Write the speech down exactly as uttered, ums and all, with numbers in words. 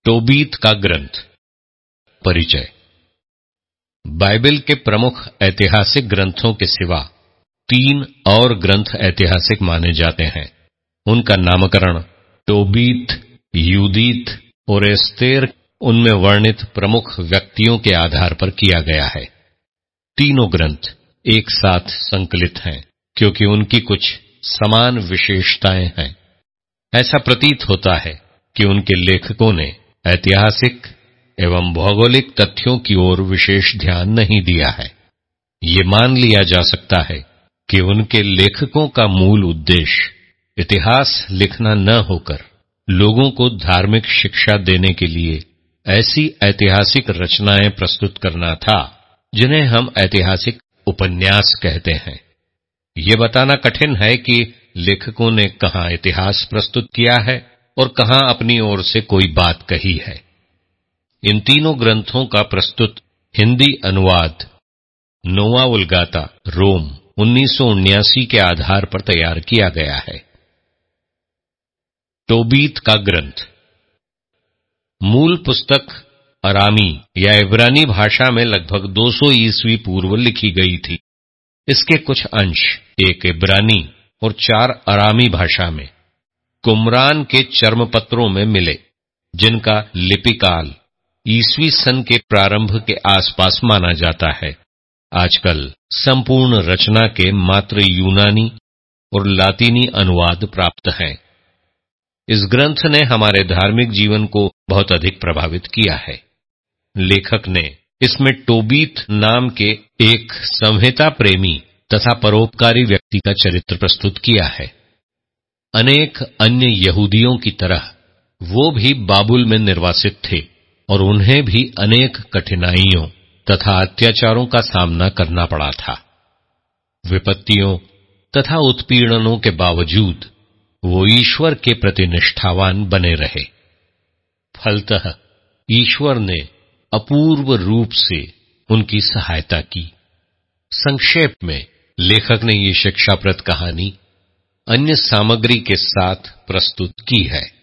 टोबीत का ग्रंथ। परिचय। बाइबल के प्रमुख ऐतिहासिक ग्रंथों के सिवा तीन और ग्रंथ ऐतिहासिक माने जाते हैं। उनका नामकरण टोबीत, यूदीत और एस्तेर उनमें वर्णित प्रमुख व्यक्तियों के आधार पर किया गया है। तीनों ग्रंथ एक साथ संकलित हैं क्योंकि उनकी कुछ समान विशेषताएं हैं। ऐसा प्रतीत होता है कि उनके लेखकों ने ऐतिहासिक एवं भौगोलिक तथ्यों की ओर विशेष ध्यान नहीं दिया है। ये मान लिया जा सकता है कि उनके लेखकों का मूल उद्देश्य इतिहास लिखना न होकर लोगों को धार्मिक शिक्षा देने के लिए ऐसी ऐतिहासिक रचनाएं प्रस्तुत करना था जिन्हें हम ऐतिहासिक उपन्यास कहते हैं। ये बताना कठिन है कि लेखकों ने कहां इतिहास प्रस्तुत किया है और कहां अपनी ओर से कोई बात कही है। इन तीनों ग्रंथों का प्रस्तुत हिंदी अनुवाद नोवा वुल्गाता, रोम, उन्नीस सौ उन्यासी के आधार पर तैयार किया गया है। टोबीत का ग्रंथ। मूल पुस्तक अरामी या इब्रानी भाषा में लगभग दो सौ ईस्वी पूर्व लिखी गई थी। इसके कुछ अंश एक इब्रानी और चार अरामी भाषा में कुमरान के चर्मपत्रों में मिले, जिनका लिपिकाल ईसवी सन के प्रारंभ के आसपास माना जाता है। आजकल संपूर्ण रचना के मात्र यूनानी और लातीनी अनुवाद प्राप्त हैं। इस ग्रंथ ने हमारे धार्मिक जीवन को बहुत अधिक प्रभावित किया है। लेखक ने इसमें टोबीत नाम के एक संहिता प्रेमी तथा परोपकारी व्यक्ति का चरित्र प्रस्तुत किया है। अनेक अन्य यहूदियों की तरह वो भी बाबुल में निर्वासित थे और उन्हें भी अनेक कठिनाइयों तथा अत्याचारों का सामना करना पड़ा था। विपत्तियों तथा उत्पीड़नों के बावजूद वो ईश्वर के प्रति निष्ठावान बने रहे। फलतः ईश्वर ने अपूर्व रूप से उनकी सहायता की। संक्षेप में लेखक ने ये शिक्षाप्रद कहानी अन्य सामग्री के साथ प्रस्तुत की है।